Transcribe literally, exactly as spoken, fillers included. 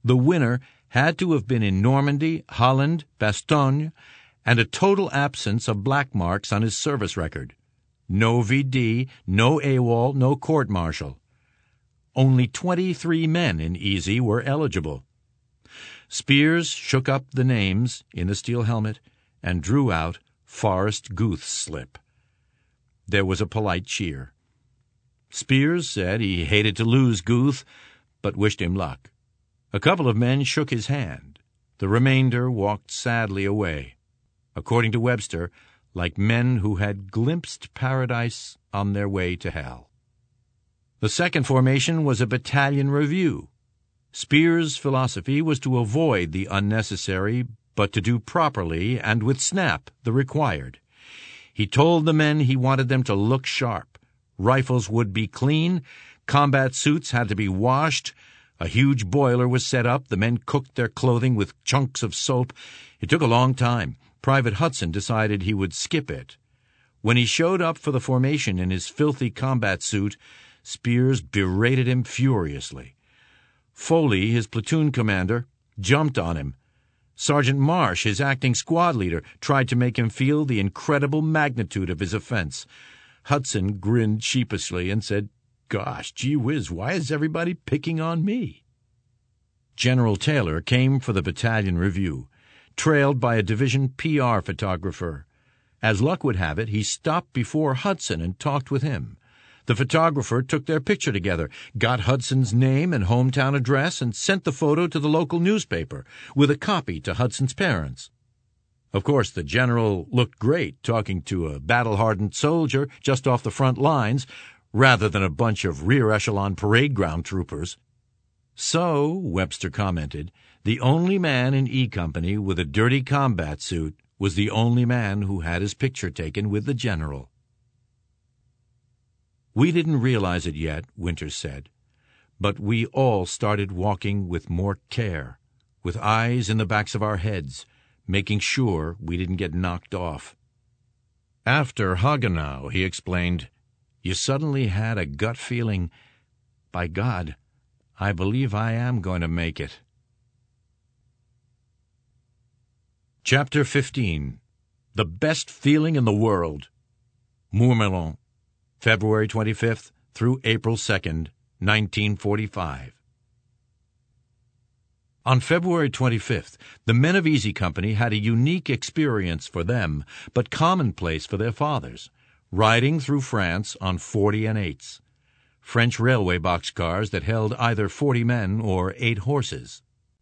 The winner had to have been in Normandy, Holland, Bastogne, and a total absence of black marks on his service record. No V D, no AWOL, no court-martial. Only twenty-three men in Easy were eligible. Spears shook up the names in the steel helmet and drew out Forrest Guth's slip. There was a polite cheer. Spears said he hated to lose Guth, but wished him luck. A couple of men shook his hand. The remainder walked sadly away, according to Webster, like men who had glimpsed paradise on their way to hell. The second formation was a battalion review. Spears' philosophy was to avoid the unnecessary, but to do properly and with snap the required. He told the men he wanted them to look sharp. Rifles would be clean, combat suits had to be washed, a huge boiler was set up, the men cooked their clothing with chunks of soap. It took a long time. Private Hudson decided he would skip it. When he showed up for the formation in his filthy combat suit, Spears berated him furiously. Foley, his platoon commander, jumped on him. Sergeant Marsh, his acting squad leader, tried to make him feel the incredible magnitude of his offense. Hudson grinned sheepishly and said, "Gosh, gee whiz, why is everybody picking on me?" General Taylor came for the battalion review, trailed by a division P R photographer. As luck would have it, he stopped before Hudson and talked with him. The photographer took their picture together, got Hudson's name and hometown address, and sent the photo to the local newspaper, with a copy to Hudson's parents. Of course, the general looked great talking to a battle-hardened soldier just off the front lines, rather than a bunch of rear-echelon parade ground troopers. So, Webster commented, the only man in E Company with a dirty combat suit was the only man who had his picture taken with the general. We didn't realize it yet, Winters said, but we all started walking with more care, with eyes in the backs of our heads, making sure we didn't get knocked off. After Hagenau, he explained, you suddenly had a gut feeling, by God, I believe I am going to make it. Chapter fifteen. The Best Feeling in the World. Mourmelon, February twenty-fifth through April second, nineteen forty-five. On February twenty-fifth, the men of Easy Company had a unique experience for them, but commonplace for their fathers, riding through France on forty and eights, French railway boxcars that held either forty men or eight horses.